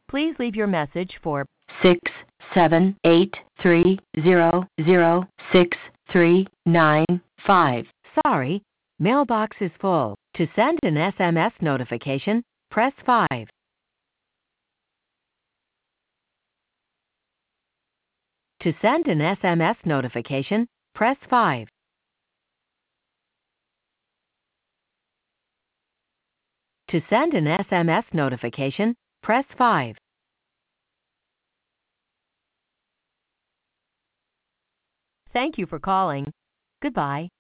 Please leave your message for 678-300-6395. sorry, mailbox is full. To send an SMS notification, press 5. To send an SMS notification, press 5. To send an SMS notification, press 5. Thank you for calling. Goodbye.